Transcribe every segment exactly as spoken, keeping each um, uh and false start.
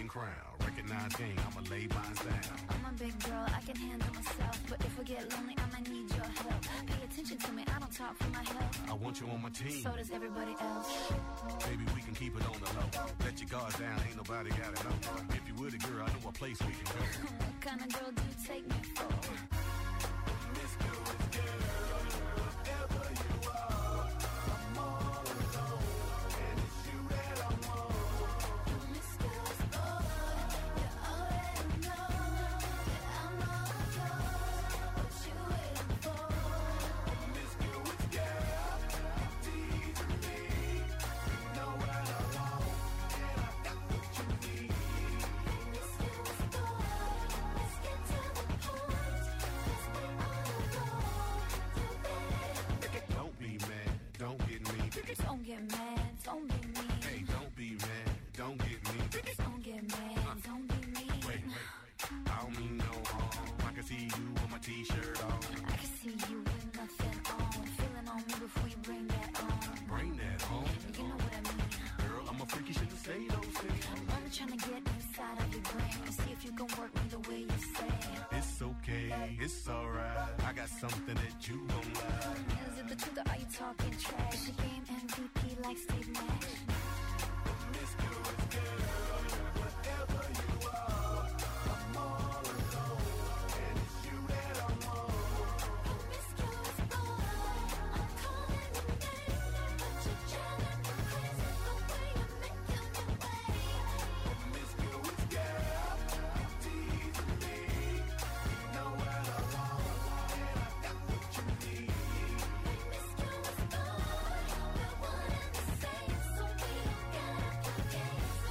golden crown. Recognize game, I'ma lay mine down. I'm a big girl, I can handle myself. But if I get lonely, I'ma need your help. Pay attention to me, I don't talk for my health. I want you on my team. So does everybody else. Baby, we can keep it on the low. Let your guard down, ain't nobody gotta know. If you were the girl, I know a place we can go. What kind of girl do you take me for? Miss Good Girl, whatever you are, I'm all alone, and it's you that I want. Miss Good Boy, you already know that I'm all yours. What you waiting for? Miss Good Girl, teasing me. You know what I want, and I got what you need. Miss Good Boy, let's get to the point. 'Cause we all know you better. Don't be mad, don't get me. Don't get mad, don't be mean. Hey, don't be mad, don't get me. Don't get mad, don't be mean. Wait, wait, I don't mean no harm. I can see you with my t-shirt on. I can see you with nothing on. Feeling on me before you bring that on. Bring that home. You know what I mean. Girl, I'm a freaky, shouldn't say those things. I'm only trying to get inside of your brain and see if you can work me the way you say. It's okay, it's alright. I got something that you gon' like. Is it the truth or are you talking trash? The game M V P like Steve Nash. Miss Good Girl, whatever you are, I'm all alone, and it's you that I want. Miss Good Boy, I'm calling your name, but you're driving me crazy the way you're making me wait. Miss Good Girl, teasing me. You know what I want, and I got what you need. Miss Good Boy, we're one and the same, so we don't gotta play games no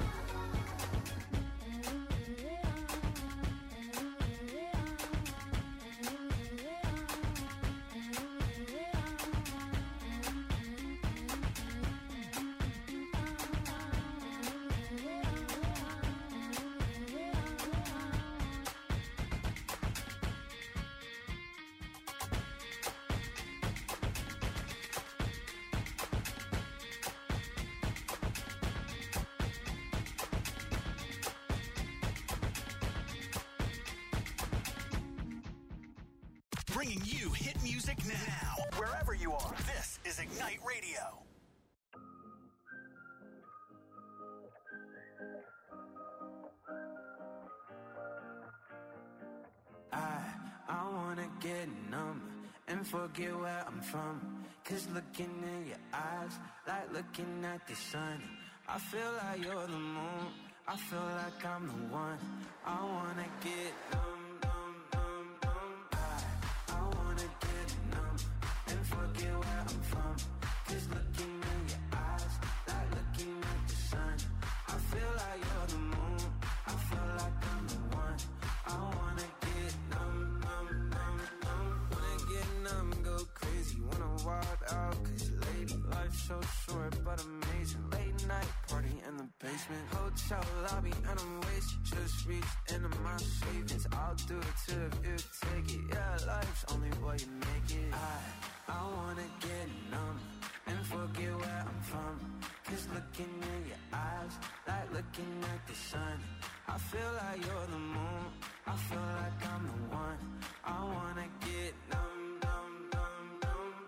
Bringing you hit music now, wherever you are. This is Ignite Radio. I, I wanna get numb and forget where I'm from. Cause looking in your eyes, like looking at the sun. I feel like you're the moon, I feel like I'm the one. I wanna get numb, numb, numb, numb. I, I wanna get numb and forget where I'm from. Cause looking in your eyes, like looking at the sun. I feel like you're the moon, I feel like I'm the one. I wanna get numb, numb, numb, numb. Wanna get numb, go crazy, wanna wild out. Cause lady, life's so short but amazing. Late night party in the basement, hotel lobby and I'm wasted. Just reached into my savings, I'll do it too if you take it. Yeah, life's only what you make it. I, I wanna get numb and forget where I'm from. Cause looking in your eyes, like looking at the sun. I feel like you're the moon, I feel like I'm the one. I wanna get numb, numb, numb, numb.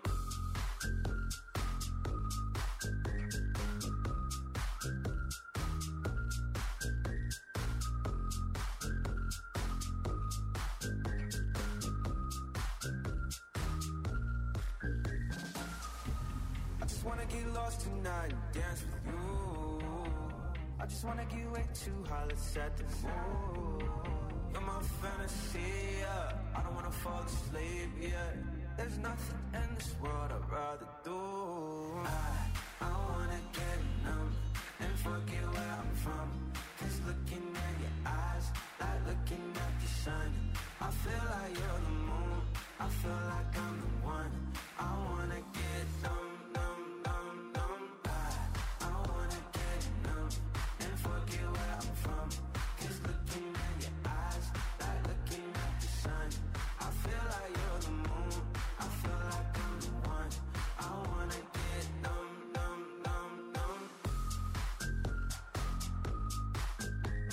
I just wanna get lost tonight and dance with you. I just wanna get way too high, let's set the mood. You're my fantasy, yeah. I don't wanna fall asleep, yeah. There's nothing in this world I'd rather do. I, I wanna get numb and forget where I'm from. Cause looking at your eyes, like looking at the sun. I feel like you're the moon, I feel like I'm the one. I wanna get numb, numb, numb, numb. I, I wanna get numb and forget where I'm from. Cause looking at your eyes, like looking at the sun. I feel like you're the moon, I feel like I'm the one. I wanna get numb, numb, numb, numb.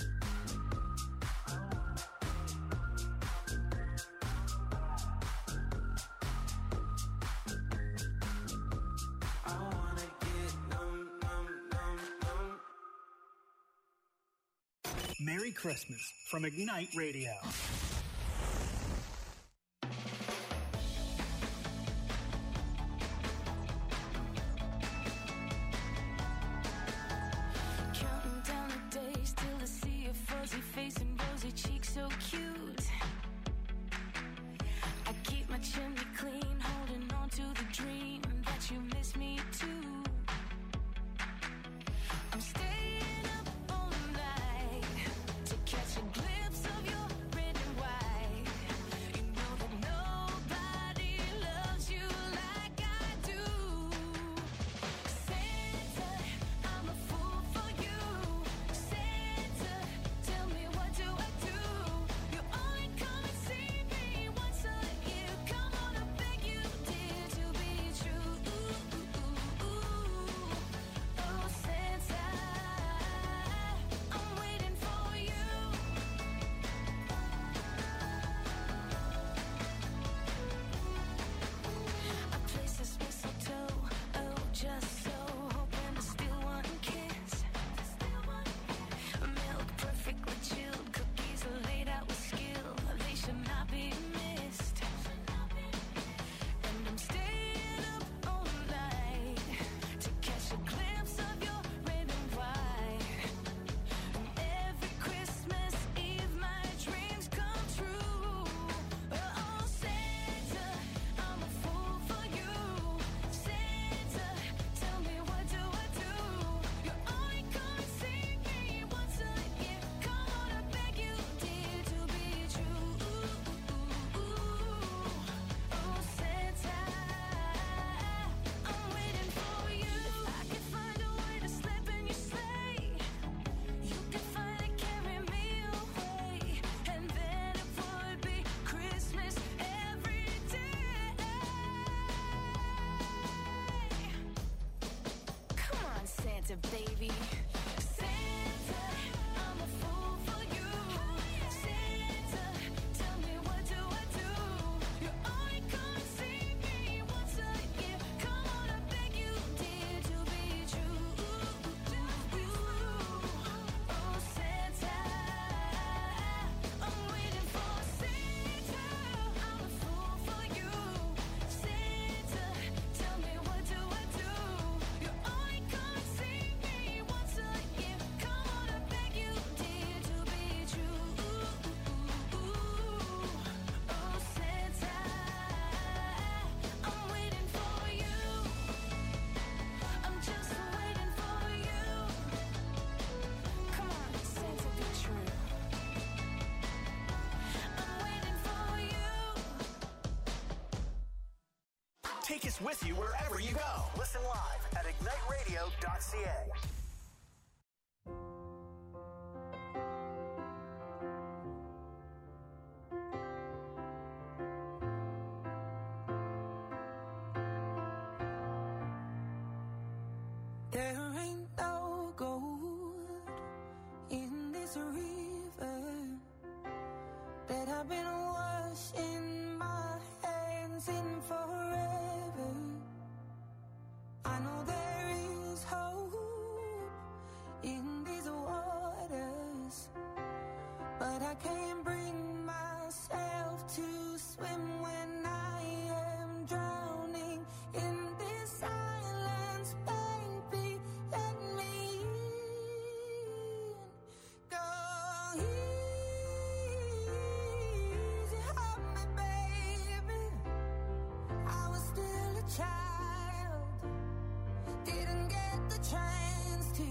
Merry Christmas from Ignite Radio. Counting down the days till I see a fuzzy face and rosy cheeks so cute. I keep my chimney clean, holding on to the dream that you miss me too. I'm staying up all night to catch a glimpse of your red and white. You know that nobody loves you like I do. Santa, I'm a fool for you. Santa, tell me what do I do? You only come and see me once a year. Come on, I beg you, dear, to be true. Oh, Santa, I'm waiting for you. I place this mistletoe, oh, just so, hoping to steal one kiss. Milk perfectly chilled, cookies are laid out with skill. They should not be missed. And I'm staying up all night to catch a glimpse of your red and white. And every Christmas Eve my dreams come true. Oh, Santa, I'm a fool for you. Santa, tell me what do I do? You only come and see me once a year. Come on, I beg you, dear, to be true. Oh, Santa, I'm waiting for you. If I could find a way to slip in your sleigh, you could finally carry me away, and then it would be Christmas every day. Come on, Santa baby. Santa, I'm a fool for you. Santa, tell me what do I do? You only come and see me once a year. Come on, I beg you, dear, to be true. Oh, Santa, I'm waiting for Santa. I'm a fool for you. Santa, tell me what do I do? You only come and see me once a year. Come on, I beg you, dear, to be true. Oh, Santa, I'm waiting for you. I'm just waiting for you. Come on, Santa, be true. I'm waiting for you. Take us with you wherever you go. Listen live at ignite radio dot c a. There ain't no gold in this river that I've been washing my hands in forever. I know there is hope in these waters, but I can't bring myself to swim when I am drowning in this silence. Baby, let me in. Go easy on me, baby. I was still a child, didn't get the chance to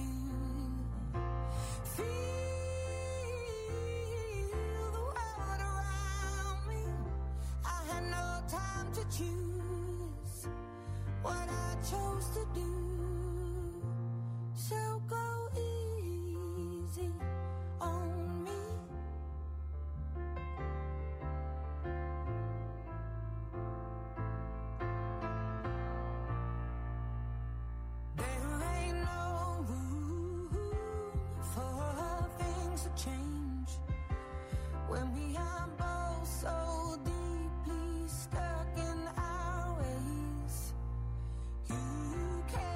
feel the world around me. I had no time to choose what I chose to do. So go easy on me. There ain't no room for things to change when we are both so deeply stuck in our ways. You can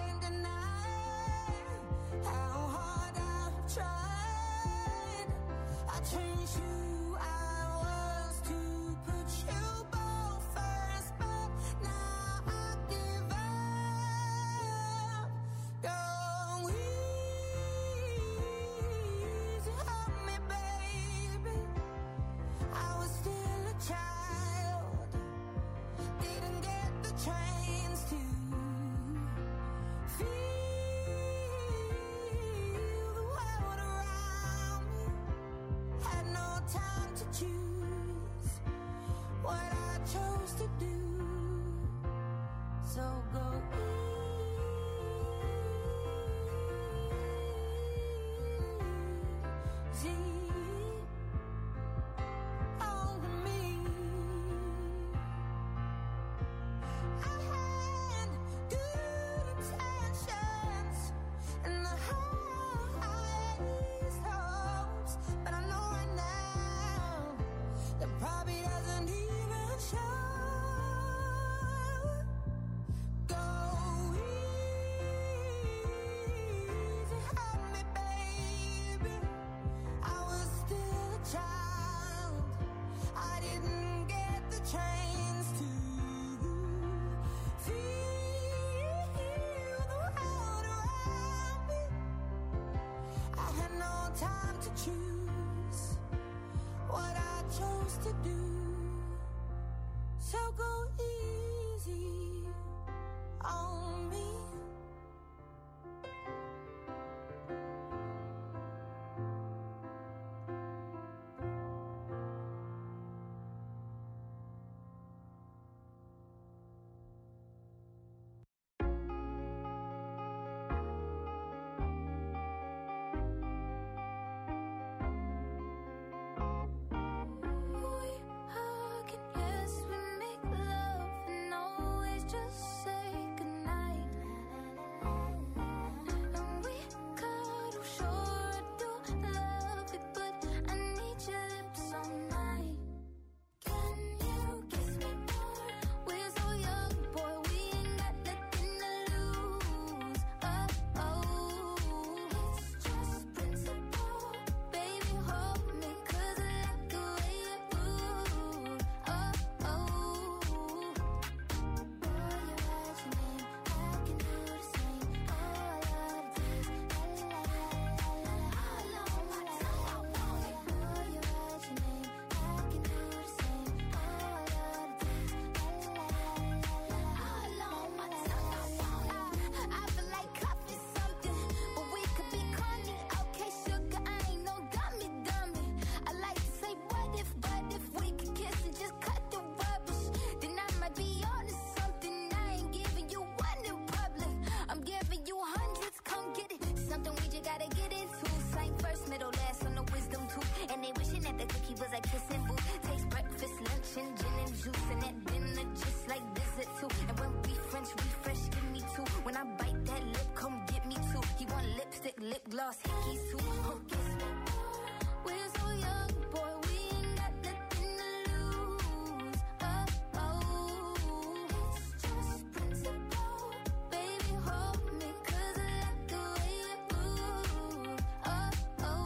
lip gloss, hickey suit. Huh, kiss me. We're so young, boy, we ain't got nothing to lose. Oh, oh, it's just principle. Baby, hold me, 'cause I like the way you move. Oh, oh.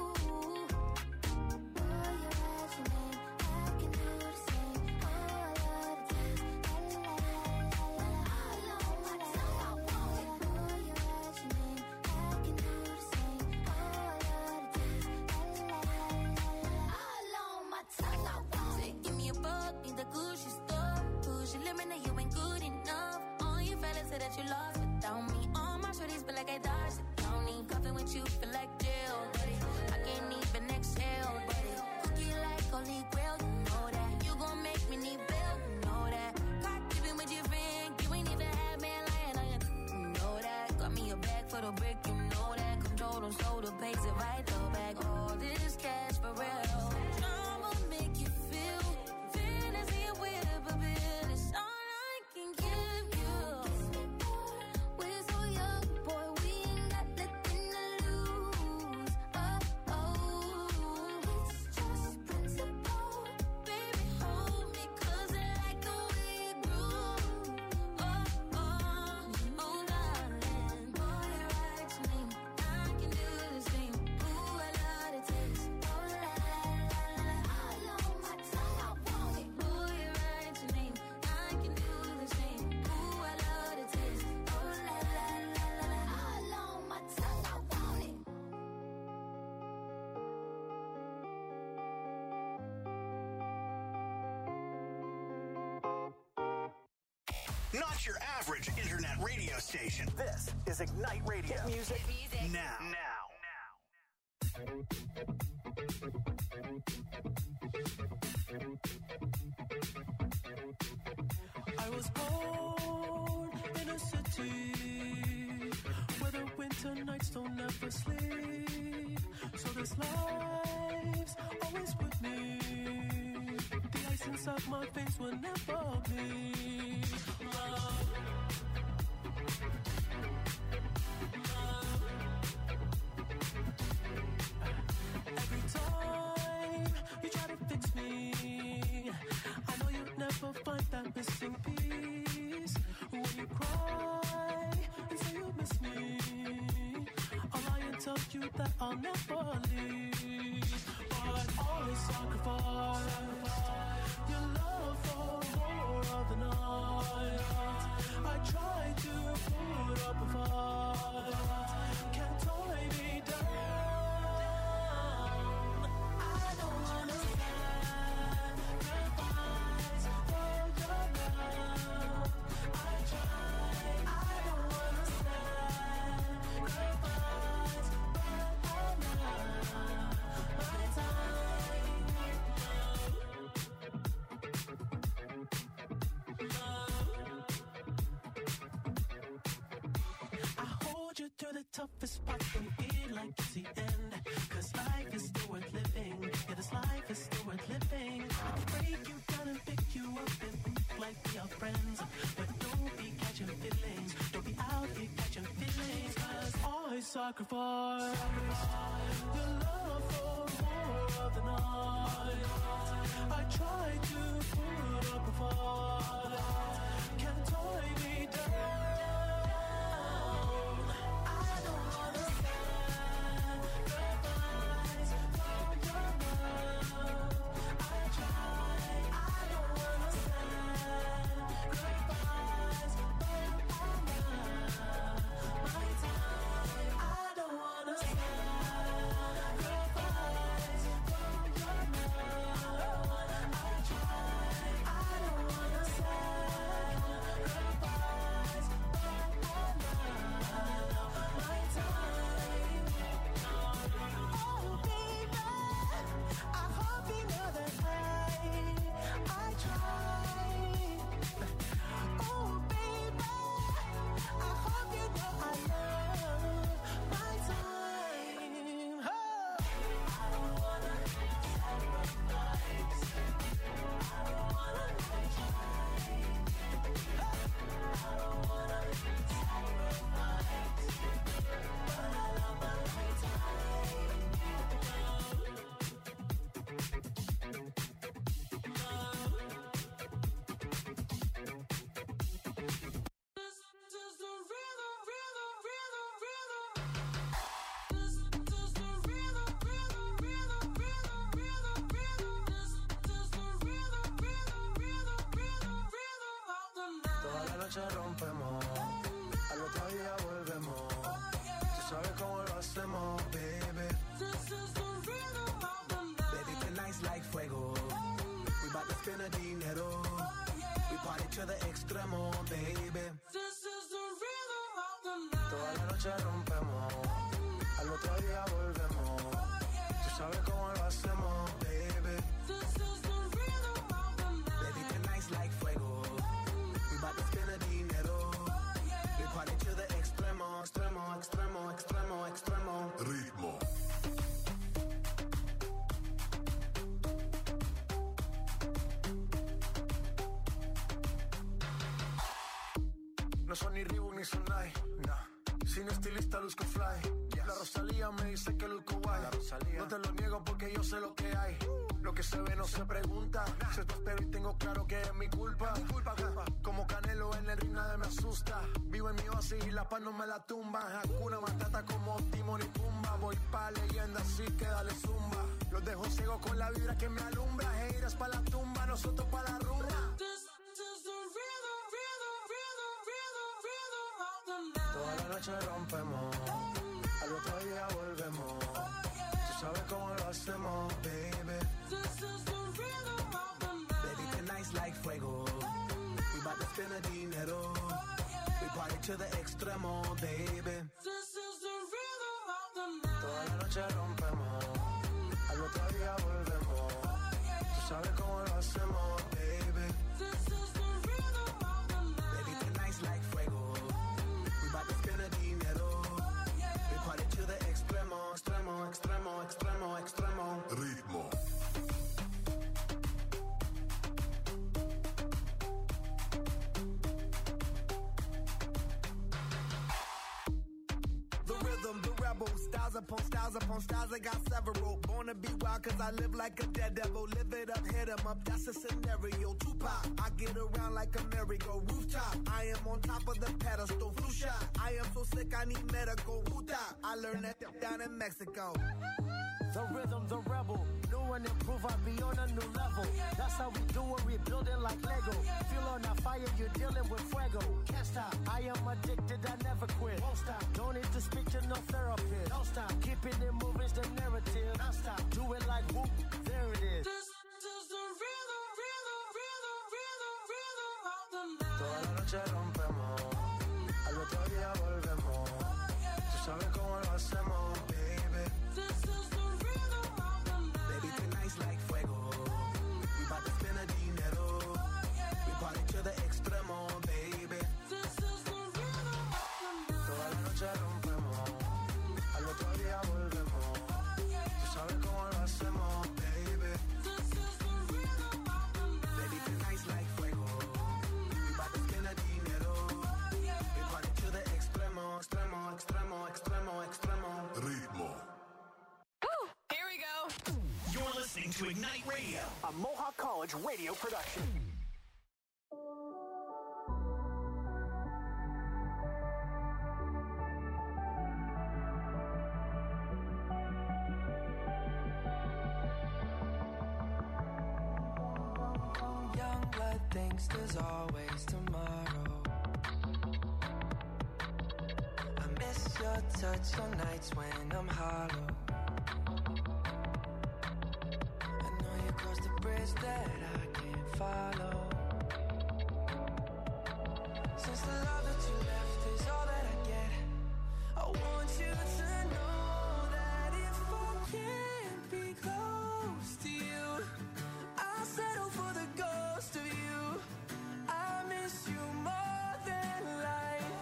Boy, you're at your name, I can do the same. Oh, I love the taste. La, la, la, la, la, la. All on my tongue, I want it. Boy, you're at your name, I can do the same. Oh, I love the taste. La, la, la, la, la, la. All on my tongue, I want it. Give me a buck in the Gucci store. Push your limit, now you ain't good enough. All your fellas say that you lost without me. All my shorties feel like I dodged the county. Coughing with you feel like jail, buddy. I can't even exhale, buddy. Cookie like holy grail, you know that. You gon' make me need bail, you know that. Caught dipping with your friend, you ain't even had man lying on you, you know that. Got me a bag for the brick, you know that. Control them, so the pace if I throw back all this cash for real. I'ma make you feel fantasy with a bill. It's all I can give you. We're so young, boy, we ain't got nothing to lose. Oh, oh, it's just principle. Baby, hold me, 'cause I like the way you groove. Oh, oh, oh, darling. Boy, you're right to me. I can do the same. Ooh, I love the taste. Oh, la, la, la, la, la. All on my tongue, I want it. Boy, you're right to me. I can do the same. Ooh, I love the taste. Oh, la, la, la, la, la. All on my tongue, I want it. Not your average internet radio station. This is Ignite Radio. Hit music now. Now. I was born in a city where the winter nights don't ever sleep. So this life's always with me. The ice inside my veins will never bleed. Love. Every time you try to fix me, I know you'll never find that missing piece. When you cry and say you miss me, I'll lie and tell you that I'll never leave. But always sacrifice your love for more of the night. I try to put up a fight, can't tie me down. I don't understand sacrifice for your love. I try, I don't understand sacrifice, but I'm not my time. I hold you through the toughest part, don't feel like it's the end. 'Cause life is still worth living. Yeah, this life is still worth living. I can break you down and pick you up and think like we are friends. But don't be catching feelings. Don't be out here catching feelings. 'Cause I sacrifice your love for more of the night. I try to put up a fight, can't tie me down. I don't understand sacrifice for your love. I try, I don't understand sacrifice, but I'm not my time. I don't understand. noche rompemos, al otro día volvemos. Tú sabes cómo lo hacemos, baby. This is the rhythm of the night. Baby, tonight's like fuego. We bout to spend the dinero. We party to the extremo, extremo, extremo, extremo, extremo. Ritmo. No son ni Reebok ni Sonai, nah. Sin estilista luzco fly, yes. La Rosalía me dice que luzco guay. No te lo niego porque yo sé lo que hay. Lo que se ve no se pregunta. nah. Se te espero y tengo claro que es mi culpa, mi culpa, culpa. Como Canelo en el ring nadie me asusta. Vivo en mi oasis y la paz no me la tumba. Hakuna Matata como Timon y Pumba. Voy pa' leyenda así que dale zumba. Los dejo ciego con la vibra que me alumbra. Heiras pa' la tumba, nosotros pa' la rumba. This is the rhythm, rhythm, rhythm, rhythm, rhythm of the night. Toda la noche rompemos, al otro día volvemos. Tú sabes cómo lo hacemos, baby. This is the rhythm of the night. Baby, tonight's like fuego. We bout to spend the dinero. We party to the extremo, baby. This is the rhythm of the night. Toda la noche rompemos, al otro día volvemos. Tú sabes cómo lo hacemos, baby. This is the rhythm of the night. Baby, tonight's like fuego. We bout to spend the dinero. We party to the extremo, extremo, extremo, extremo, extremo. Ritmo. The rhythm, the rebel, styles upon styles upon styles, I got several. Born to be wild cause I live like a dead devil. Live it up, hit 'em up, that's a scenario. Tupac, I get around like a merry-go. Rooftop, I am on top of the pedestal. Flu shot, I am so sick I need medical. Wuta, I learned that down in Mexico. The rhythm, the rebel, new and improve, I be on a new level. That's how we do it, we build it like Lego. Feel on a fire, you're dealing with fuego. Can't stop, I am addicted, I never quit. Won't stop, don't need to speak to no therapist. Don't stop, keeping it moving's the narrative. Don't stop, do it like whoop, there it is. This is the rhythm, rhythm, rhythm, rhythm, rhythm of the night. Toda la noche rompemos, al otro día volvemos. Tú sabes cómo lo hacemos, baby. This is the rhythm of the night. Baby, tonight's like fuego. We bout to spend the dinero. We party to the extremo, baby. This is the rhythm of the night. Toda la noche rompemos, al otro día volvemos. Tú sabes cómo lo hacemos, baby. This is the rhythm of the night. Baby, tonight's like fuego. We bout to spend the dinero. We party to the extremo, extremo, extremo, extremo, extremo. Ritmo. Here we go. You're listening to Ignite Radio, a Mohawk College radio production. Young blood thinks there's always tomorrow. I miss your touch on nights when I'm hollow. I know you crossed the bridge that I can't follow. Since the love that you left is all that I get, I want you to know that if I can't be close to you, I'll settle for the ghost of you. I miss you more than life.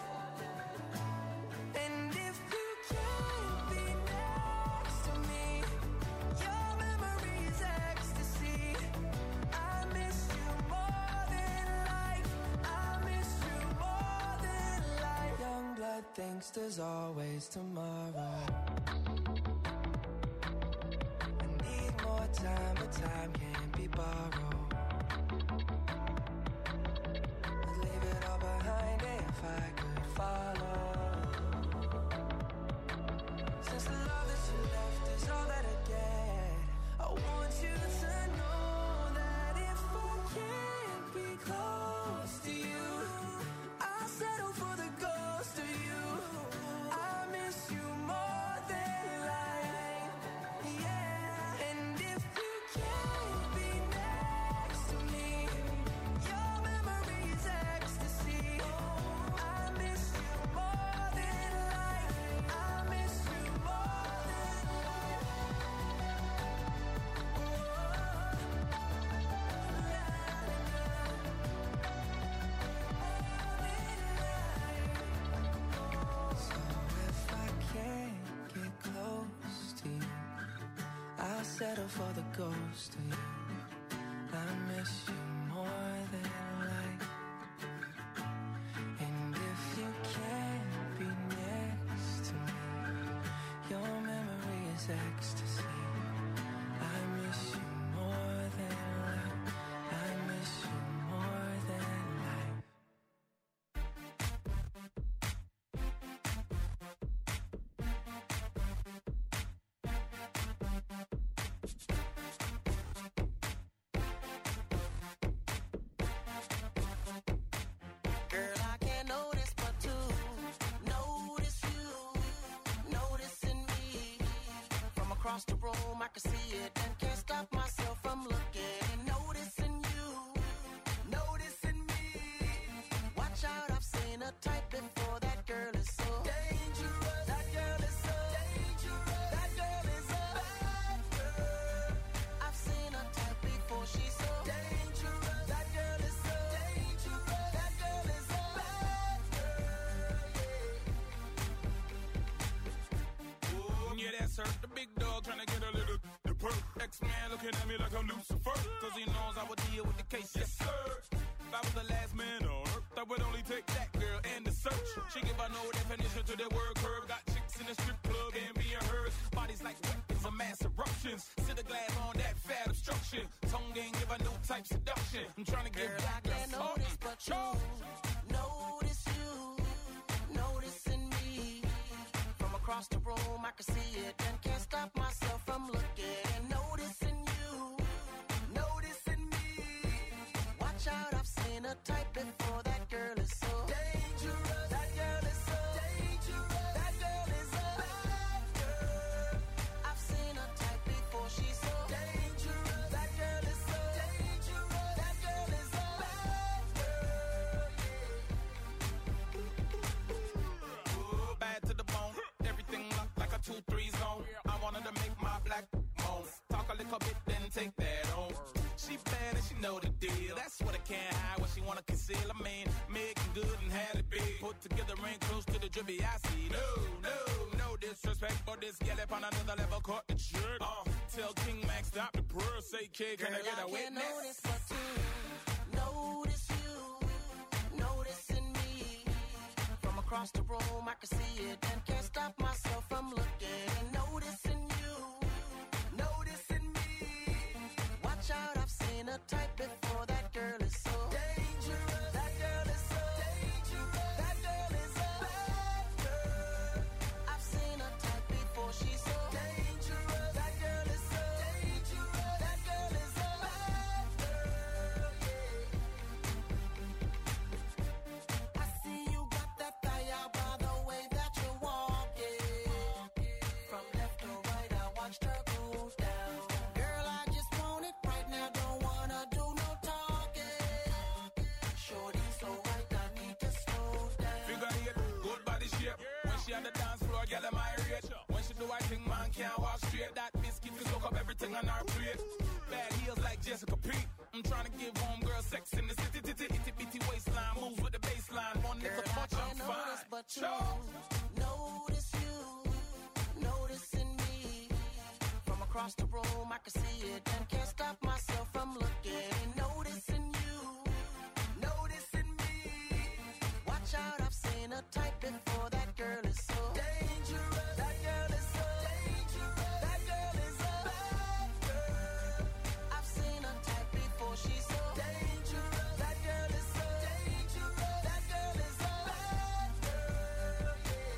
And if you can't be next to me, your memory is ecstasy. I miss you more than life. I miss you more than life. Young blood thinks there's always tomorrow. I need more time, but time can't be borrowed. I'd leave it all behind if I could follow. Since the love that you left is all that I get, I want you to know that if I can't be close to you, I'll settle for the ghost of you. I miss you more than life, yeah. And if you can't be next to me, your memory is ecstasy. I miss you more than life. settle for the ghost of you. I miss you more than life. And if you can't be next to me, your memory is ecstasy. I miss you more than life. I miss you more than life. Girl, I can't notice but to notice you, noticing me. From across the room, I can see it and can't stop myself from looking. Noticing you, noticing me. Watch out, I've seen a type before. That girl is so dangerous. That girl is so dangerous. That girl is a bad girl. I've seen a type before. She's so dangerous. That girl is so dangerous. That girl is a bad girl. Yeah, that's her. The big dog trying to get a little the perk. X-Man looking at me like I'm Lucifer. Cause he knows I would deal with the case. Yes, sir. If I was the last man on earth, I would only take that girl and the search. She give her no definition to the word curve. Got chicks in the strip club and being hers. Bodies like weapons of mass eruptions. Sit a glass on that fat obstruction. Tongue ain't give her no type seduction. I'm trying to get Girl, back I can't notice but you. Notice you, noticing me. From across the room, I can see it and can't stop myself from looking. Noticing you, noticing me. Watch out, I've seen a type before. That girl is so dangerous. That girl is so dangerous. That girl is a bad girl. I've seen a type before. She's so dangerous. That girl is so dangerous. That girl is a bad Ooh, bad to the bone. Everything locked like a two three zone. I wanted to make my black moan. Talk a little bit, then take that on. She bad and she know the deal. That's what I can't hide, what she wanna conceal. I mean, making good and had it big. Put together ain't close to the drippy I see. No, no, no disrespect, but this gal up on another level caught the jerk. Uh, tell King Max stop the purr, say kid, can I Girl, get a I can't witness? notice but to notice you, noticing me. From across the room, I can see it and can't stop myself from looking. Noticing you, noticing me. Watch out, I've seen a type before. That girl is so dangerous. That girl is so dangerous. That girl is a bad girl. I've seen a type before. She's so dangerous. That girl is so dangerous. That girl is a bad girl. I see you got that fire by the way that you're walking. From left to right, I watched her go down. Girl, I just want it right now. Don't wanna do no talking. Shorty so right, I need to slow down. Figure eight, good body shape. When she on the dance floor, girl, am I rate. When she do I think man can't walk straight. That biscuit can soak up everything on our plate. Bad heels like Jessica Pete. I'm trying to give home girl sex in the city, titty, itty bitty waistline. Moves with the baseline. One Girl, little I punch, I'm can't notice fine. but you. Notice you, noticing me. From across the room, I can see it and can't stop myself from looking. Noticing you, noticing me. Watch out, I've seen a type before. That girl is so dangerous. That girl is so dangerous. That girl is a bad girl. I've seen a type before. She's so dangerous. That girl is so dangerous. That girl is a bad girl.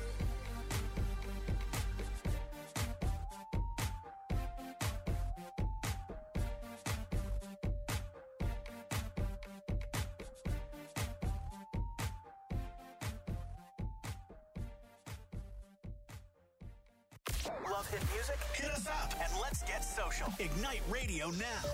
Love hit music? Hit us up and let's get social. Ignite Radio now.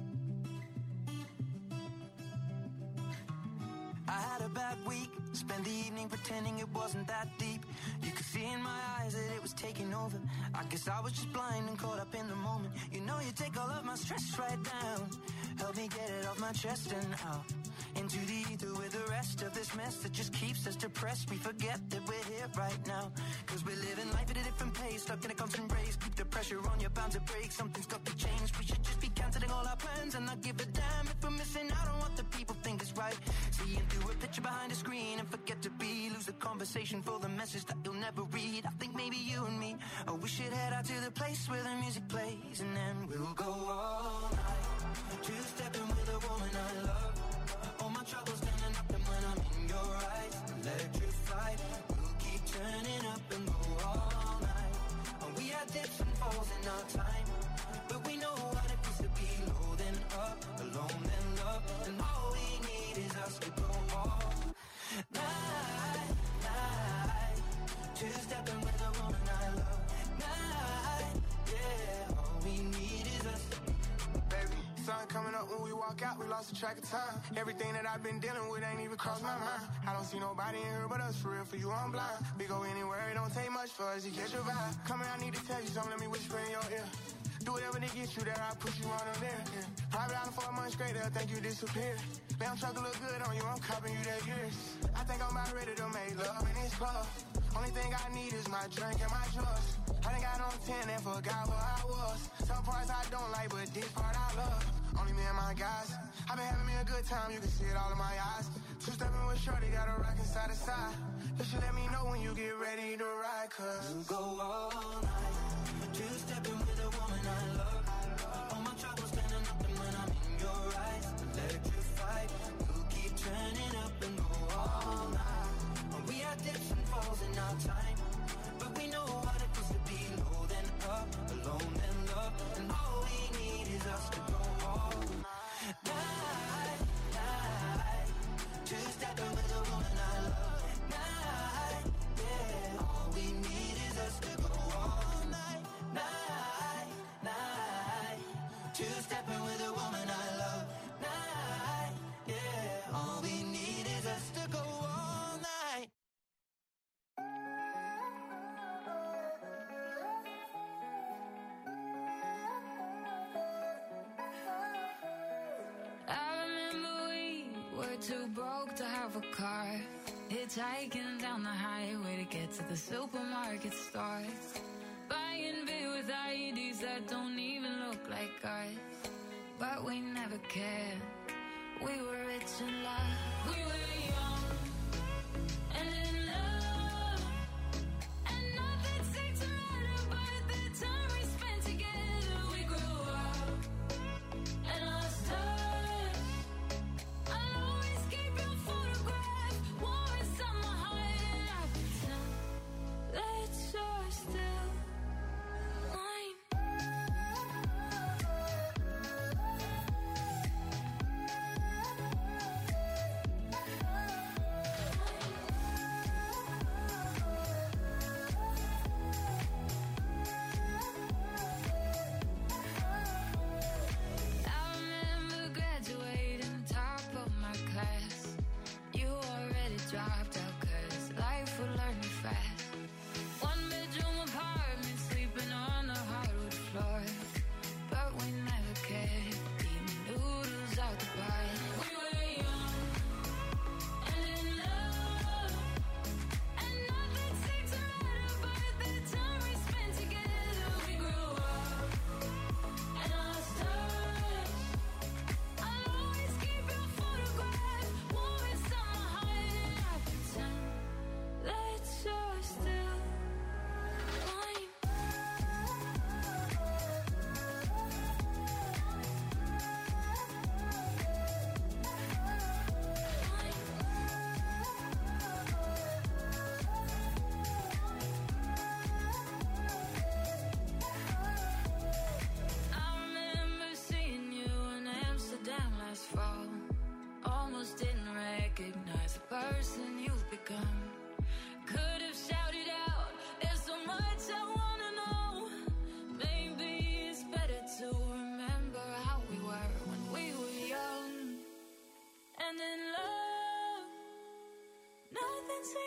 I had a bad week, spent the evening pretending it wasn't that deep. You could see in my eyes that it was taking over. I guess I was just blind and caught up in the moment. You know you take all of my stress right down. Help me get it off my chest and out into the ether with the rest of this mess that just keeps us depressed. We forget that we're here right now, cause we're living life at a different pace, stuck in a constant race. Keep the pressure on, you're bound to break. Something's got to change. We should just be cancelling all our plans and not give a damn if we're missing out on what the people think is right. Seeing through a picture behind a screen and forget to be, lose the conversation for the message that you'll never read. I think maybe you and me, oh, we should head out to the place where the music plays, and then we'll go all night, two-stepping with a woman I love. All my troubles standing up, and when I'm in your eyes, electrified. We'll keep turning up and go all night. And we had dips and falls in our time, but we know what it feels to be low then up, alone then love. And all we need is us to go all night, night. Two-stepping with a woman I love. Night, yeah. All we need is us. Baby, sun coming up when we walk out, we lost the track of time. Everything that I've been dealing with ain't even crossed my mind. I don't see nobody in here but us, for real, for you I'm blind. We go anywhere, it don't take much for us to catch your vibe. Come here, I need to tell you something, let me whisper in your ear. Do whatever to get you there, I push you on them there. Yeah. Private island for a month straight, they'll think you disappeared. Damn truck look good on you, I'm copping you that years. I think I'm about ready to make love in this club. Only thing I need is my drink and my drugs. I done got on ten and forgot where I was. Some parts I don't like, but this part I love. Only me and my guys. I've been having me a good time, you can see it all in my eyes. Two-stepping with shorty, got a rockin' side to side. You should let me know when you get ready to ride, cause we'll go all night, two-stepping with a woman I love. All my troubles standing up, and when I'm in your eyes, electrified. We'll keep turning up and go all night. And we had dips and falls in our time, but we know what it feels to be low then up, alone then love. And all we need is us to go all night, night. Two-stepping with a woman I love. Night, yeah. All we need is us to go all night, night, night. Two-stepping with a woman I love. Night, yeah. All we need is us to go all night. I remember we were too broke to have a car, hitchhiking down the highway to get to the supermarket store, buying beer with I Ds that don't even look like ours. But we never cared. We were rich in love. We were young and in love, and nothing seemed to matter but the time we spent together. We grew up and lost touch. I'll always keep your photograph warm inside my heart, and I pretend that you're still mine.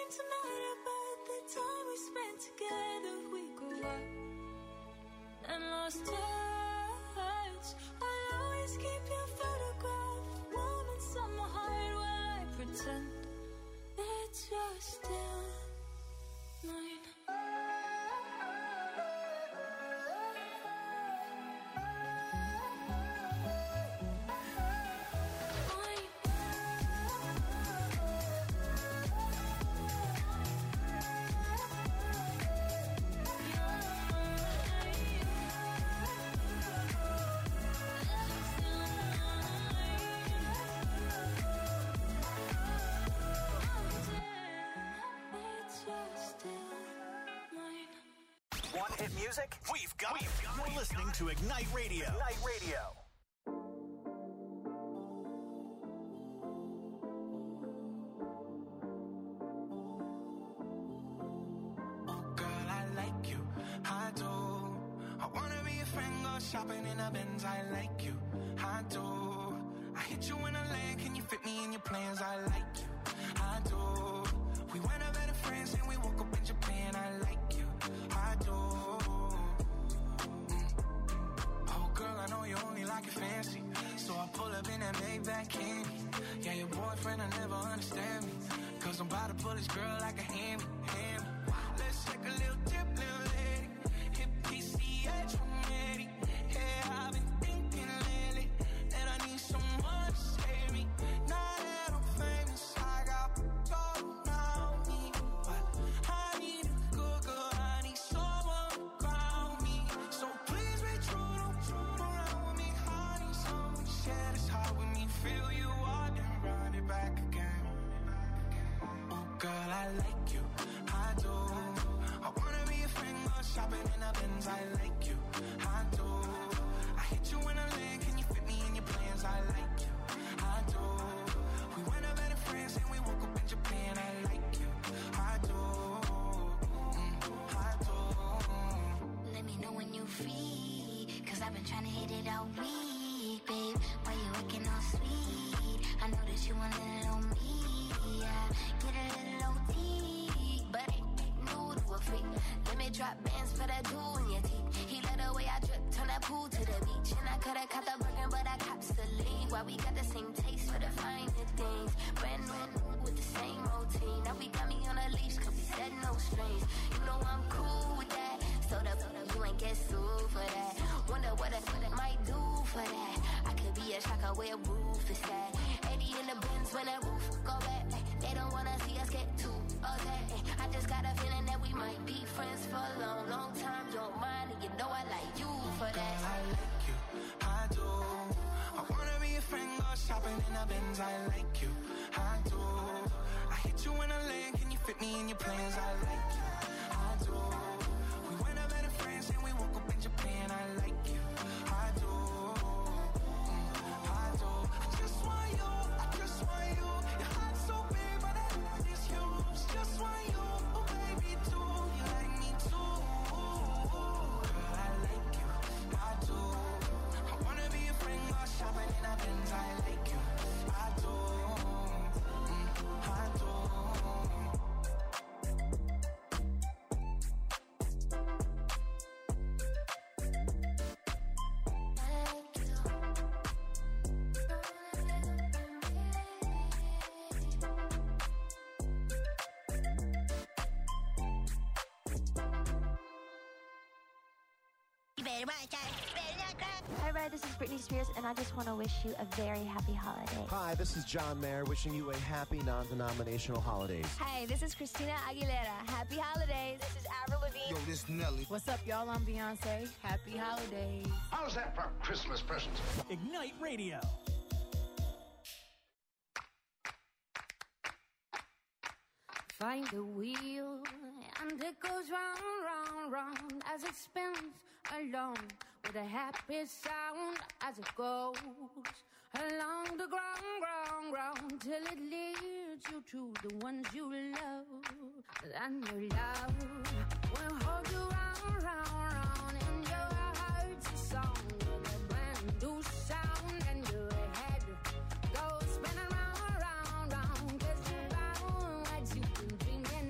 tonight about the time we spent together. We grew up and lost touch. I'll always keep your photograph warm inside my heart while I pretend that you're still mine. One hit music? We've got it. You're listening to Ignite Radio. Ignite Radio. Girl, I like you, I do. I wanna be a friend, go shopping in a Benz. I like you, I do. I hit you in a lane, can you fit me in your plans? I like you, I do. We went up better friends and we woke up in Japan. I like you, I do. Mm. Oh girl, I know you only like it fancy, so I pull up in that Maybach candy. Yeah, your boyfriend will never understand me, cause I'm about to pull this girl like a hammy, hammy. Let's take a little dip, little lady. Hit P C H one eighty. Yeah, I've been thinking lately that I need someone to save me. Now that I'm famous, I got gold around me, but I need a good girl. I need someone to ground me. So please be true, don't true around with me. I need someone to share this heart with me. Feel you out and run it back again. Oh girl, I like you, I do. I wanna be a friend, go shopping in a Benz. I like you, I do. I hit you in a lane, can you fit me in your plans? I like you, I do. We went up better friends and we woke up in Japan. I like you, I do. Mm, I do. Let me know when you free, cause I've been trying to hit it all week, babe. Why you looking all sweet? I know that you want a little me, yeah. Get a little O T, but ain't new to a freak. Let me drop bands for that jewel in your teeth. He let the way I drip, turn that pool to the beach. And I could've caught the Birkin, but I cops the lead. Why we got the same taste for the finer things. Brand new with the same routine. Now we got me on a leash, cause we said no strings. You know I'm cool with that, so the you ain't get sued for that. Wonder what I, what I might do for that. I could be a shocker where roof is at. eighty in the bins when that roof go back. They don't wanna see us get too upset. I just got a feeling that we might be friends for a long, long time. You don't mind, and you know I like you for that. Girl, I like you, I do. I wanna be a friend, go shopping in a Benz. I like you, I do. I hit you in a lane, can you fit me in your plans? I like you, I do. We went up better friends and we woke up in Japan. I like you, I do. Mm, I do. I just want you, I just want you. Your heart's so big, but I love is yours. Just want you, oh baby, do you like me too? Girl, I like you, I do. I wanna be a friend, go shopping in a Benz. I like you, I do. Mm, I do. Hi, Red. This is Britney Spears, and I just want to wish you a very happy holiday. Hi, this is John Mayer, wishing you a happy non-denominational holidays. Hi, this is Christina Aguilera. Happy holidays. This is Avril Lavigne. Yo, this Nelly. What's up, y'all? I'm Beyonce. Happy holidays. How's that for Christmas presents? Ignite Radio. Find the wheel, and it goes round, round, round as it spins along with a happy sound as it goes along the ground, ground, ground till it leads you to the ones you love. And your love will hold you round, round, round in your heart's a song with a brand new sound, and your head goes spinning round, round, round 'cause you found what you've been dreaming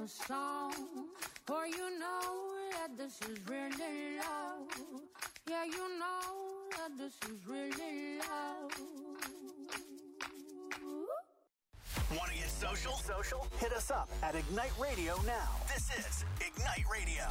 a song, or you know that this is really love. Yeah, you know that this is really love. Want to get social? Social? Hit us up at Ignite Radio now. This is Ignite Radio.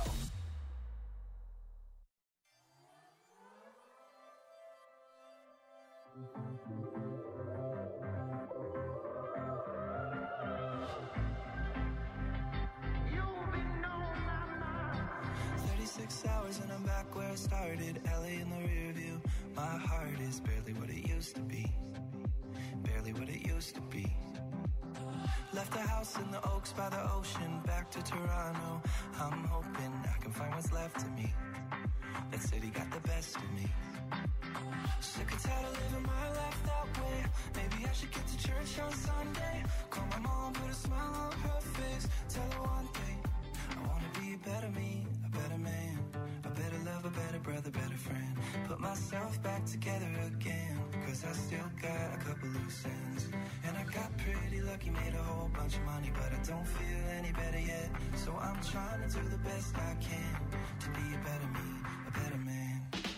thirty-six hours and I'm back where I started. L A in the rear view. My heart is barely what it used to be. Barely what it used to be. Left the house in the Oaks by the ocean. Back to Toronto. I'm hoping I can find what's left of me. That city got the best of me. Sick and tired of living my life that way. Maybe I should get to church on Sunday. Call my mom, put a smile on her face. Tell her one thing. I wanna be a better me, a better man, a better lover, better brother, better friend. Put myself back together again, cause I still got a couple loose ends. And I got pretty lucky, made a whole bunch of money, but I don't feel any better yet. So I'm trying to do the best I can to be a better me, a better man.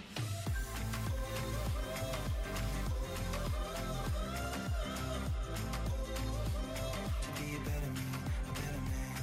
To be a better me, a better man.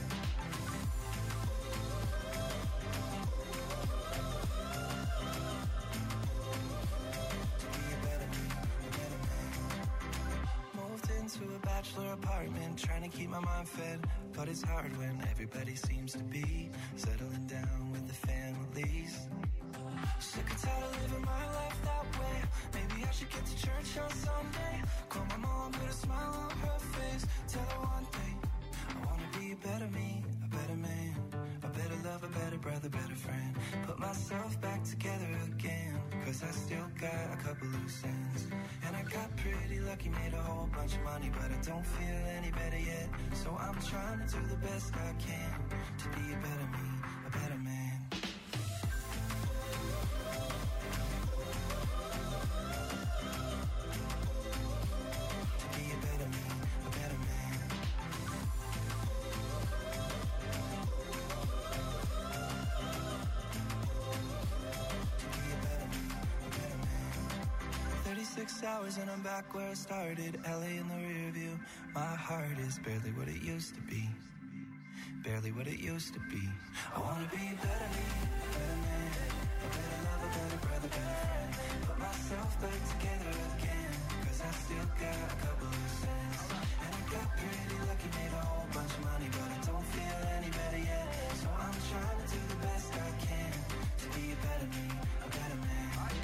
To a bachelor apartment, trying to keep my mind fed, but it's hard when everybody seems to be settling down with the families. Sick and tired of living my life that way. Maybe I should get to church on Sunday. Call my mom, put a smile on her face. Tell her one thing. I wanna be a better me, a better man, a better lover, better brother, better friend. Put myself back together again, cause I still got a couple loose ends. And I got pretty lucky, made a whole bunch of money, but I don't feel any better yet. So I'm trying to do the best I can to be a better me, a better man. To be a better me, a better man. thirty-six hours and I'm back where I started. L A in the rear view. My heart is barely what it used to be. Barely what it used to be. I wanna be a better me, a better man, a better lover, better brother, better friend. Put myself back together again, cause I still got a couple loose ends. And I got pretty lucky, made a whole bunch of money, but I don't feel any better yet. So I'm trying to do the best I can to be a better me, a better man.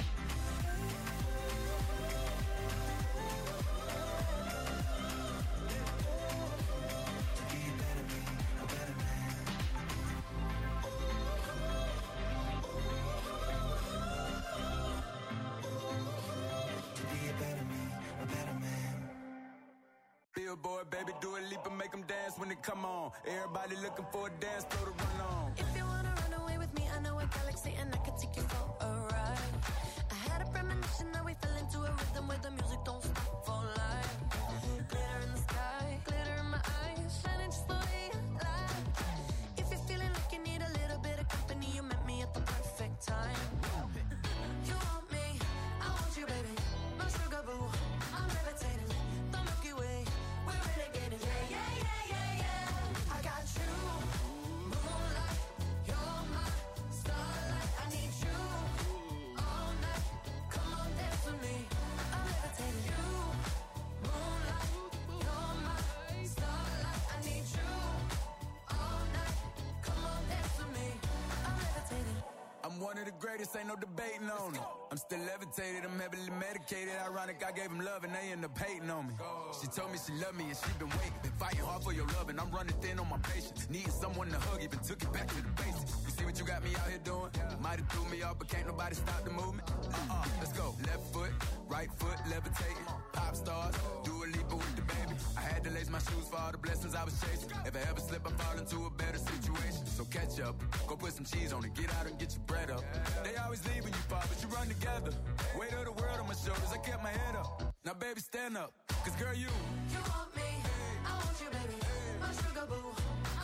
Billboard, baby, do a leap and make them dance when they come on. Everybody looking for a dance floor to run on. If you wanna run away with me, I know a galaxy and I can take you for a ride. I had a premonition that we fell into a rhythm where the music don't stop for life. Glitter in the sky, glitter in my eyes, shining just the way you like. If you're feeling like you need a little bit of company, you met me at the perfect time. You want me, I want you, baby. My sugar boo, I'm levitating. The Milky Way, we're renegading. Yeah, yeah, yeah, yeah, yeah. I got you, moonlight. You're my starlight. I need you all night. Come on, dance with me. I'm levitating. You, moonlight. You're my starlight. I need you all night. Come on, dance with me. I'm levitating. I'm one of the greatest, ain't no debating on it. I'm still levitated, I'm heavily medicated. Ironic, I gave them love and they end up hating on me. She told me she loved me and she been waiting. Been fighting hard for your love and I'm running thin on my patience. Needing someone to hug, even took it back to the basics. You see what you got me out here doing? Might have threw me off, but can't nobody stop the movement. Uh-uh, let's go. Left foot, right foot, levitating. Pop stars, do a leap with the baby. I had to lace my shoes for all the blessings I was chasing. If I ever slip, I fall into a better situation. So catch up, go put some cheese on it, get out and get your bread up. They always leave when you fall, but you run together. Weight of the world on my shoulders, I kept my head up. Now baby, stand up, cause girl, you You want me, I want you, baby. My sugar boo, I'm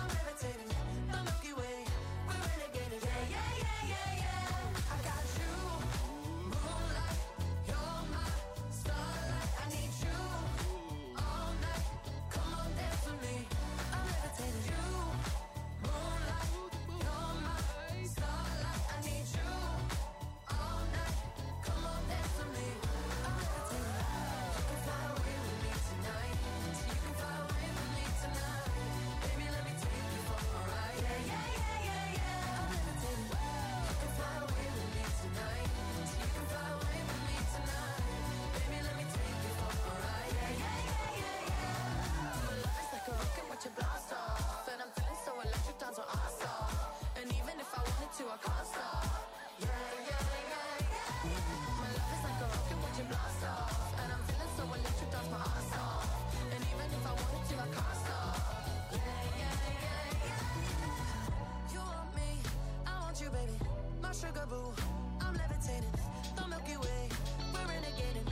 I'm levitating. The Milky Way, we're renegading. Yeah, yeah, yeah, yeah, yeah. I got you, moonlight. You're my starlight. I need you all night. Come on, dance with me. I'm levitating. You, moonlight. You're my starlight. I need you all night. Come on, dance with me. I'm levitating. You can fly away with me tonight. You can fly away with me tonight. Baby, let me take you for a ride. Yeah, yeah, yeah, yeah, yeah. I'm levitating. You can fly away with me tonight. You can fly away with me tonight. Baby, let me take you for a ride. Yeah, yeah, yeah, yeah, yeah. My love is like a rocket, watch it blast off. And I'm feeling so electric, dance on our star. And even if I wanted to, I can't stop. Yeah, yeah, yeah, yeah. My love is like a rocket, watch it blast off. And I'm feeling so electric, dance my ass off. And even if I wanted to, I can't stop. Yeah, yeah, yeah, yeah. You want me, I want you, baby. My sugar boo, I'm levitating. The Milky Way, we're renegading.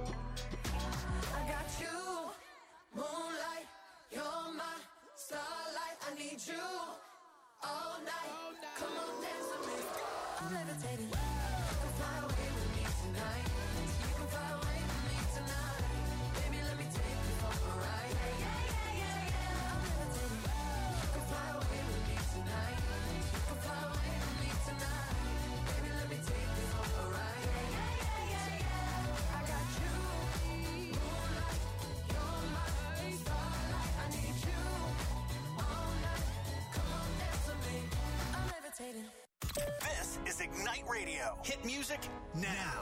I got you, moonlight. You're my starlight. I need you all night. Come on, dance with me. I'm levitating. You can fly away with me tonight. You can fly away with me tonight. Baby, let me take you for a ride. Yeah, yeah, yeah, yeah, yeah. I'm levitating. You can fly away with me tonight. You can fly away with me tonight. Baby, let me take you for a ride. Yeah, yeah, yeah, yeah, yeah. I got you, moonlight. You're my starlight. I need you all night. Come on, dance with me. I'm levitating. This is Ignite Radio. Hit music now.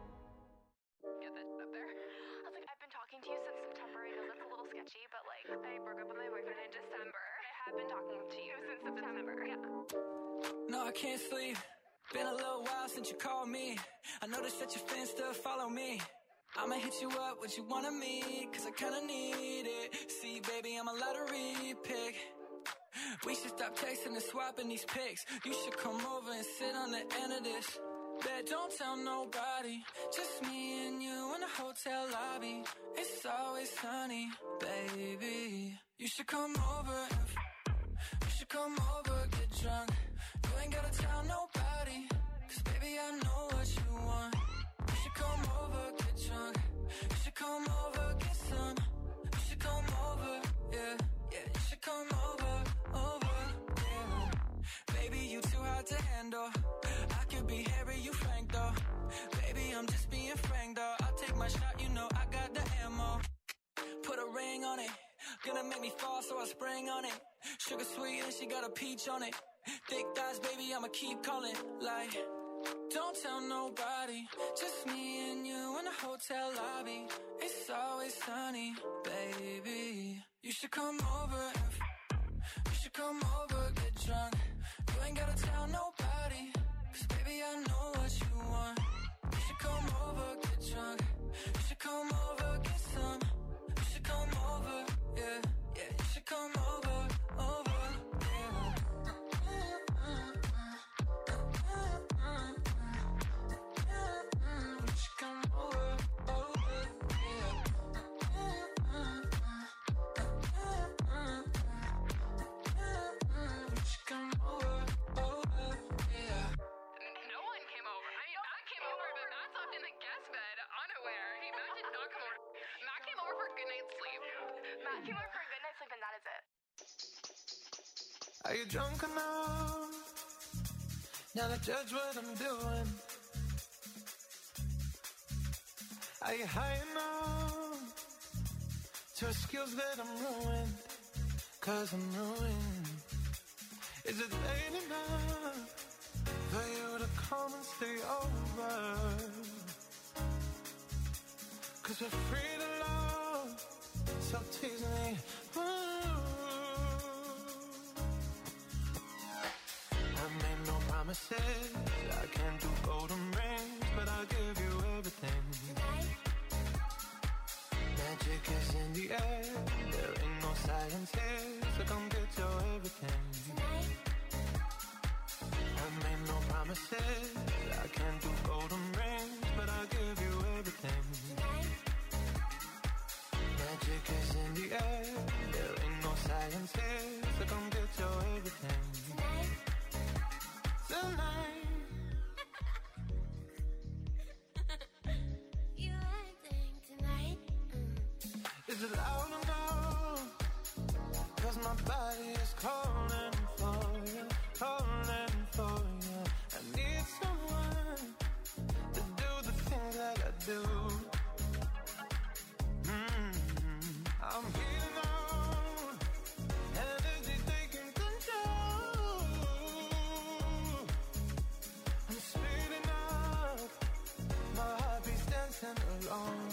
Get that up there. I was like, I've been talking to you since September. I know that's a little sketchy, but like, I broke up with my boyfriend in December. I have been talking to you since September. Yeah. No, I can't sleep. Been a little while since you called me. I noticed that your fans still follow me. I'ma hit you up, what you wanna meet, cause I kinda need it. See, baby, I'm a lottery pick. We should stop texting and swapping these pics. You should come over and sit on the end of this. Bet don't tell nobody, just me and you in the hotel lobby. It's always sunny, baby. You should come over and f- you should come over, get drunk. You ain't gotta tell nobody, cause baby I know what you want. You should come over, get drunk. You should come over, get some. You should come over, yeah, yeah. You should come over, over, yeah. Baby, you too hard to handle. I could be Harry, you Frank though. Baby, I'm just being frank though. I'll take my shot, you know I got the ammo. Put a ring on it. Gonna make me fall, so I spring on it. Sugar sweet and she got a peach on it. Thick thighs, baby, I'ma keep calling. Like, don't tell nobody, just me and you in the hotel lobby. It's always sunny, baby. You should come over and f- you should come over, get drunk. You ain't gotta tell nobody, cause baby I know what you want. You should come over, get drunk. You should come over, get some. You should come over, yeah, yeah. You should come over, over, yeah. You should come over, over, yeah. You should come over, over, yeah. No one came over. I mean, Matt came over, but Matt slept in the guest bed, unaware. He, Matt did not come over. Matt came over for a good night's sleep. Matt came over for a good night's sleep, and that is it. Are you drunk enough now to judge what I'm doing? Are you high enough to excuse that I'm ruined? Cause I'm ruined. Is it late enough for you to come and stay over? Cause we're free to love, so tease me. Ooh. I made no promises, I can't do golden rings, but I'll give you everything. Magic is in the air, there ain't no science here, so come get your everything. I made no promises, I can't do golden rings, but I'll give you everything. Magic is in the air, there ain't no science here, so come get you loud enough? Cause my body is calling for you, calling for you. I need someone to do the things that I do. Mm-hmm. I'm healing out, energy taking control. I'm speeding up, my heartbeat's dancing along.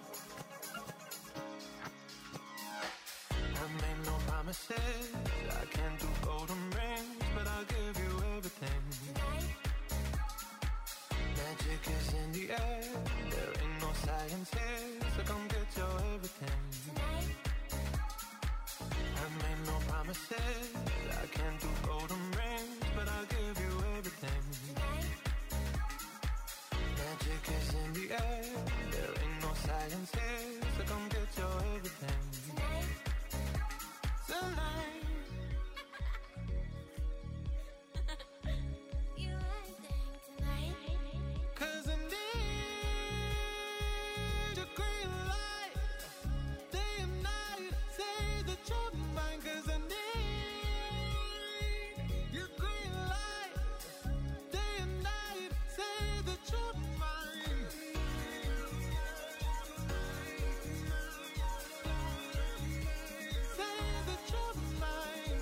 I made no promises, I can't do golden rings, but I'll give you everything. Magic is in the air, there ain't no science here, so come get your everything. I made no promises, I can't do golden rings, but I'll give you everything. Magic is in the air, there ain't no science here, so come get your everything. Tonight. You anything tonight? Cause I need your green light, day and night, say that you're mine. Cause I need your green light, day and night, say that you're mine. Say that you're mine.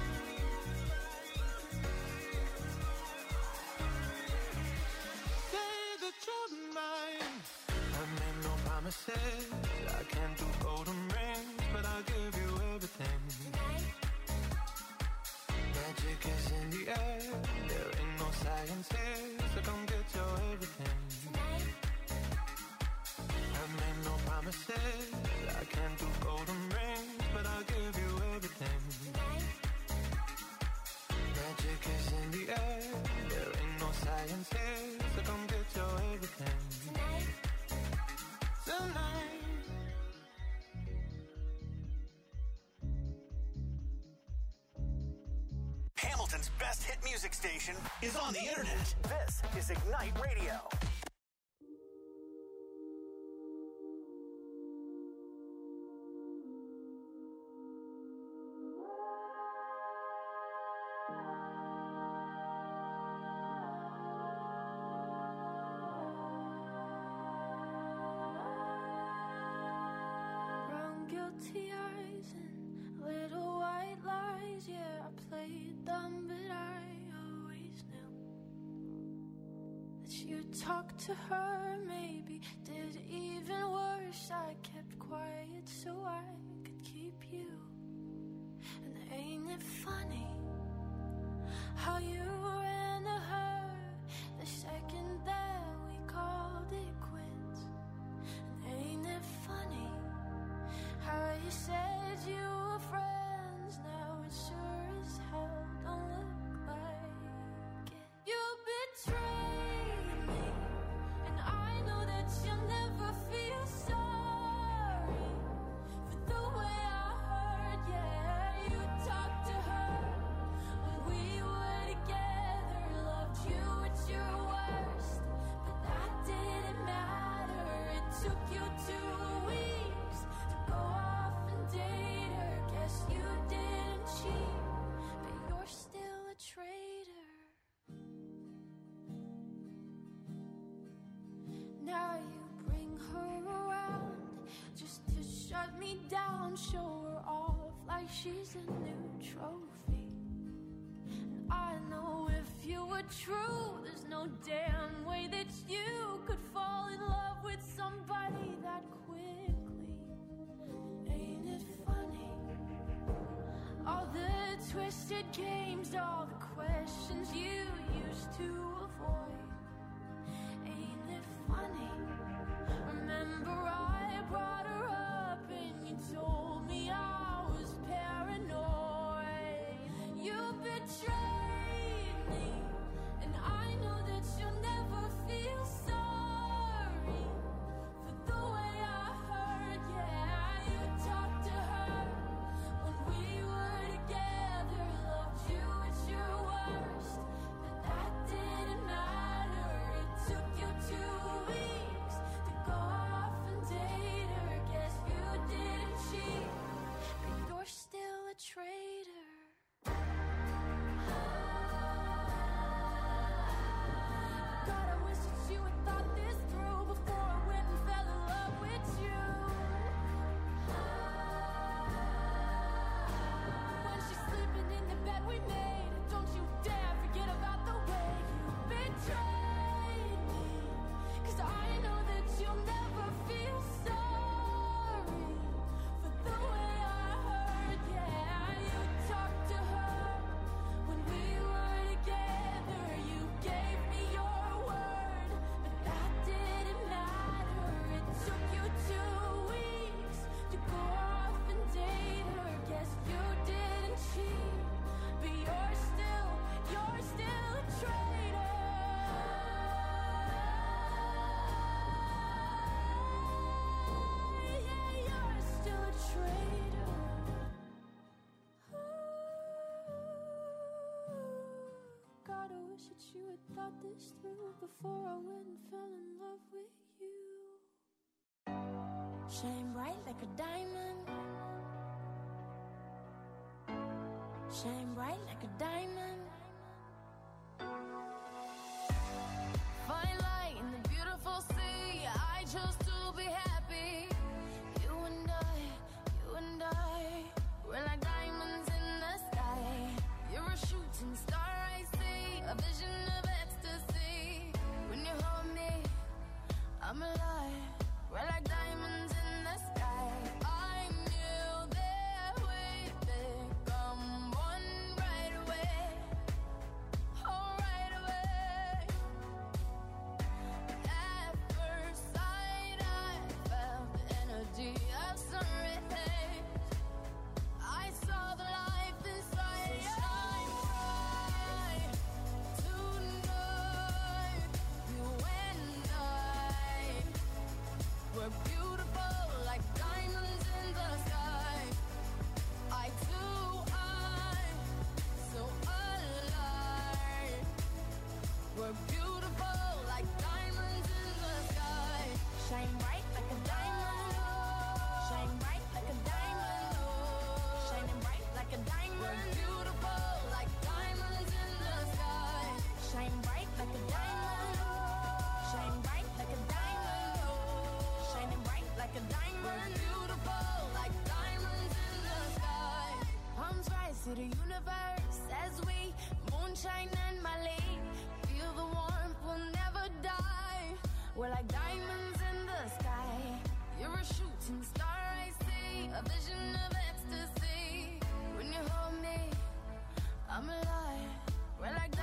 Say that you're mine. I made no promises, I can't do golden rings, but I'll give you everything. Magic is in the air, there ain't no science here, so come get your everything. I made no promises, I can't do golden rings, but I'll give you everything. Magic is in the air, there ain't no science here, so come get your everything. Tonight. Hamilton's best hit music station is on the internet. This is Ignite Radio. Brown guilty eyes and little white lies. Yeah, I played them, but I always knew that you talked to her. Maybe did even worse. I kept quiet so I could keep you. And ain't it funny how you ran to her the second that we called it quits? And ain't it funny how you said you were friends? Now it sure as hell don't look like it. You betrayed me, and I know that you'll never feel sorry for the way I heard. Yeah, you talked to her when we were together, loved you at your worst, but that didn't matter. It took you two weeks to go off and date her. Guess you didn't cheat, but you're still a traitor. Now you bring her around just to shut me down, show her off like she's a new trophy. And I know if you were true, there's no damn way that you could fall in love with somebody that quickly. Ain't it funny? All the twisted games, all the questions you used to avoid. Ain't it funny? Remember I brought her up and you told me I was paranoid. You betrayed me, and I know that you'll never feel sorry for the way I heard. Yeah, you talked to her when we were together, loved you at your worst, but that didn't matter. this through before I went and fell in love with you. Shine bright like a diamond. Shine bright like a diamond. Find light in the beautiful sea. I chose to be happy. You and I, you and I, we're like diamonds in the sky. You're a shooting star I see, a vision of ecstasy. When you hold me, I'm alive. We're like diamonds in the sky. I knew that we'd become one right away. Oh, right away. At first sight, I felt the energy of sun rays. I saw the life inside you. Shine bright tonight. You and I, we're beautiful like diamonds in the sky. Eye to eye, so alive. We're beautiful like diamonds in the sky. Shine bright like a diamond. Shine bright like a diamond. Shining bright like a diamond. We're beautiful like diamonds in the sky. Shine bright like a diamond. Shine bright like a diamond. Shining bright like a diamond. We're beautiful like diamonds in the sky. Palms rise to the universe as we moonshine and Malay. Feel the warmth, we'll never die. We're like diamonds in the sky. You're a shooting star I see, a vision of ecstasy. When you hold me, I'm alive. We're like